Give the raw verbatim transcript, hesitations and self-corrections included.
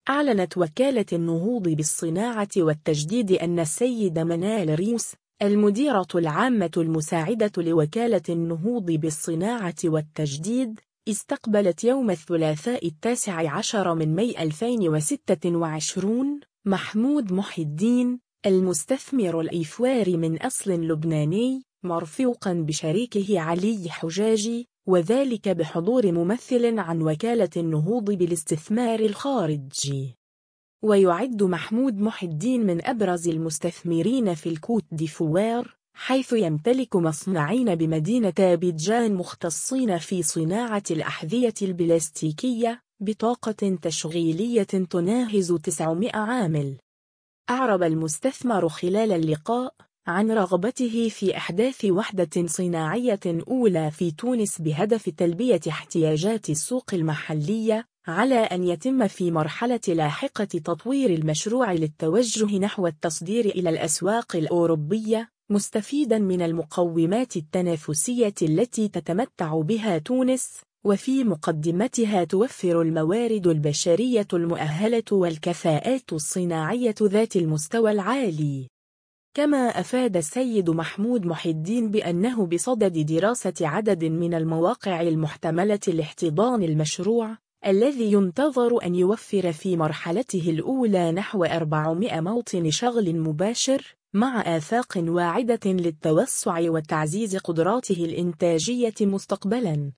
أعلنت وكالة النهوض بالصناعة والتجديد أن السيدة منال ريوس، المديرة العامة المساعدة لوكالة النهوض بالصناعة والتجديد، استقبلت يوم الثلاثاء التاسع عشر من ماي ألفين وستة وعشرين محمود محي الدين، المستثمر الإيفواري من أصل لبناني، مرفوقا بشريكه علي حجاجي، وذلك بحضور ممثل عن وكالة النهوض بالاستثمار الخارجي. ويعد محمود محي الدين من أبرز المستثمرين في الكوت ديفوار، حيث يمتلك مصنعين بمدينة أبيجان مختصين في صناعة الأحذية البلاستيكية بطاقة تشغيلية تناهز تسعمائة عامل. أعرب المستثمر خلال اللقاء عن رغبته في إحداث وحدة صناعية أولى في تونس بهدف تلبية احتياجات السوق المحلية، على أن يتم في مرحلة لاحقة تطوير المشروع للتوجه نحو التصدير إلى الأسواق الأوروبية، مستفيدا من المقومات التنافسية التي تتمتع بها تونس، وفي مقدمتها توفر الموارد البشرية المؤهلة والكفاءات الصناعية ذات المستوى العالي. كما أفاد السيد محمود محي الدين بأنه بصدد دراسة عدد من المواقع المحتملة لاحتضان المشروع، الذي ينتظر أن يوفر في مرحلته الأولى نحو أربعمائة موطن شغل مباشر، مع آفاق واعدة للتوسع وتعزيز قدراته الإنتاجية مستقبلاً.